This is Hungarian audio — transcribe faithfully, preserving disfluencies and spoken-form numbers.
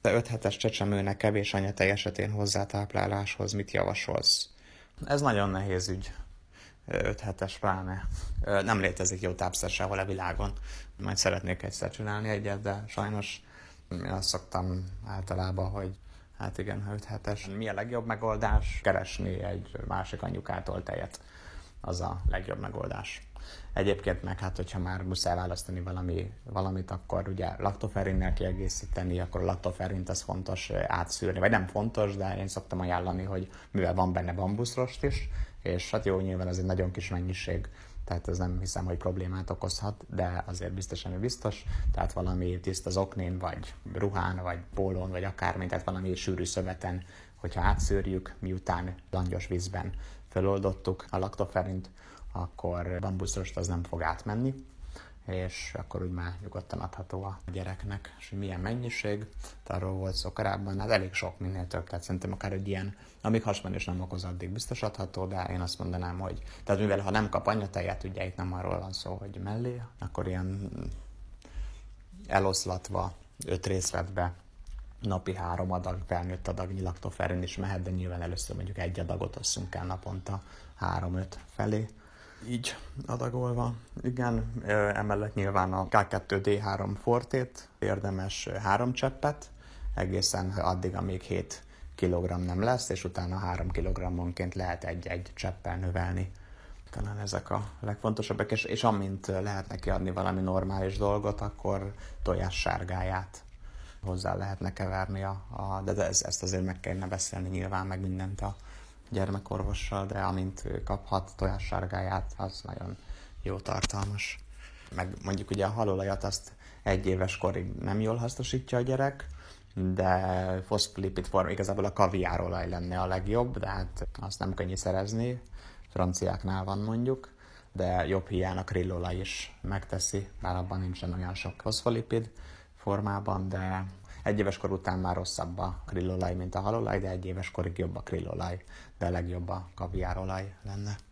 De öt hetes csecsemőnek kevés anyatej esetén hozzátápláláshoz mit javasolsz? Ez nagyon nehéz ügy. öt hetes pláne. Nem létezik jó tápszer sehol a világon. Majd szeretnék egyszer csinálni egyet, de sajnos én azt szoktam általában, hogy hát igen, öt hetes. Mi a legjobb megoldás? Keresni egy másik anyukától tejet. Az a legjobb megoldás. Egyébként meg hát, hogyha már muszáj választani valami, valamit, akkor ugye laktoferinnel kiegészíteni, akkor a laktoferint az fontos átszűrni, vagy nem fontos, de én szoktam ajánlani, hogy mivel van benne bambuszrost is, és hát jó, nyilván ez egy nagyon kis mennyiség, tehát ez nem hiszem, hogy problémát okozhat, de azért biztos, ami biztos, tehát valami tiszta zoknén, vagy ruhán, vagy pólón, vagy akármi, tehát valami sűrű szöveten, hogyha átszűrjük, miután langyos vízben feloldottuk a laktoferint, akkor bambuszrost az nem fog átmenni, és akkor úgy már nyugodtan adható a gyereknek. És milyen mennyiség, arról volt szó korábban, hát elég sok, minél több, tehát szerintem akár egy ilyen, amíg hasmenés nem okoz, addig biztos adható, de én azt mondanám, hogy tehát mivel ha nem kap anyatejet, ugye itt nem arról van szó, hogy mellé, akkor ilyen eloszlatva, öt részletbe napi három adag, felnőtt adagnyi laktoferin is mehet, de nyilván először mondjuk egy adagot osszunk el naponta három-öt felé. Így adagolva. Igen, emellett nyilván a ká kettő dé három fortét, érdemes három cseppet, egészen addig, amíg hét kilogramm nem lesz, és utána három kilogrammonként lehet egy-egy cseppel növelni. Talán ezek a legfontosabbak, és, és amint lehet neki adni valami normális dolgot, akkor tojás sárgáját hozzá lehetne keverni, a, a, de ez, ezt azért meg kellene beszélni nyilván, meg mindent a gyermekorvossal, de amint kaphat tojássárgáját, az nagyon jó tartalmas. Meg mondjuk ugye a halolajat azt egy éves korig nem jól hasznosítja a gyerek, de foszfolipid form, igazából a kaviárolaj lenne a legjobb, de hát azt nem könnyű szerezni, franciáknál van mondjuk, de jobb hiány a krillolaj is megteszi, bár abban nincsen olyan sok foszfolipid formában, de egy éves kor után már rosszabb a krillolaj, mint a halolaj, de egy éves korig jobb a krillolaj, de a legjobb a kaviárolaj lenne.